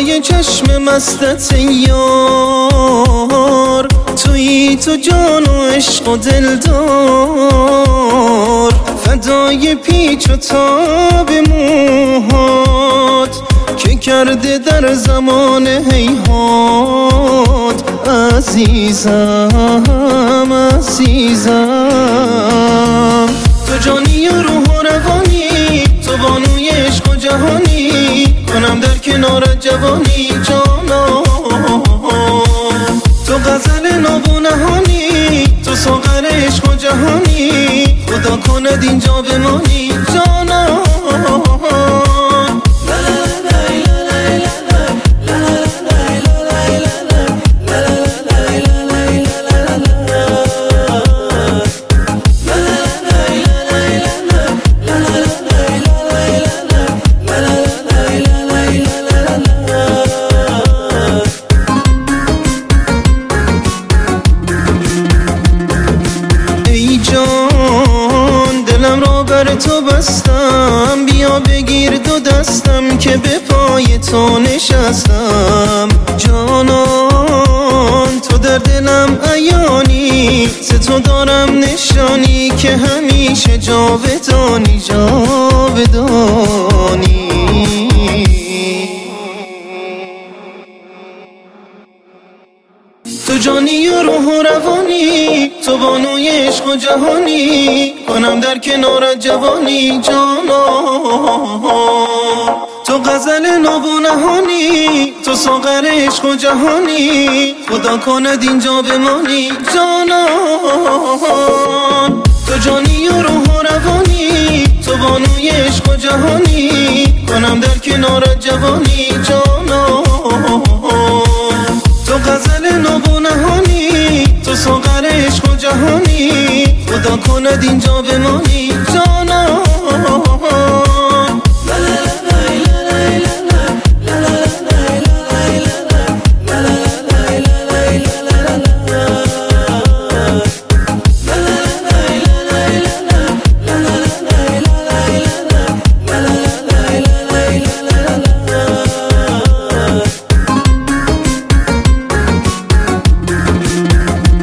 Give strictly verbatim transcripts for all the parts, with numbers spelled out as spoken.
فدای چشم مستت یار، تویی تو جان و عشق و دلدار، فدای پیچ و تاب موهات که کرده در زمان هیهات. عزیزم عزیزم تو جانی و روح و روانی، تو بانوی عشق و جهانی، کنم در کنارت جوانی جانا. تو غزل ناب و نهانی، تو ساغر عشق و جهانی، خدا کند اینجا بمانی جانا. دلم را بر تو بستم، بیا بگیر دو دستم که به پای تو نشستم. جانان تو در دلم عیانی، ز تو دارم نشانی که همیشه جاودانی جاودانی. تو جانی و روح و روانی، تو بانوی عشق و جهانی، کنم در کنارت جوانی جانا. تو غزل ناب و نهانی، تو ساغر عشق و جهانی، خدا کند اینجا بمانی جانا. تو جانی و روح و روانی، تو بانوی عشق و جهانی، کنم در کنارت جوانی جانا. تو غزل ناب و نهانی، تو ساغر عشق و جهانی، خدا کند اینجا بمانی جانا.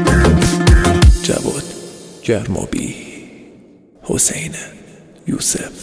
جواد گرمابی، حسین یوسف.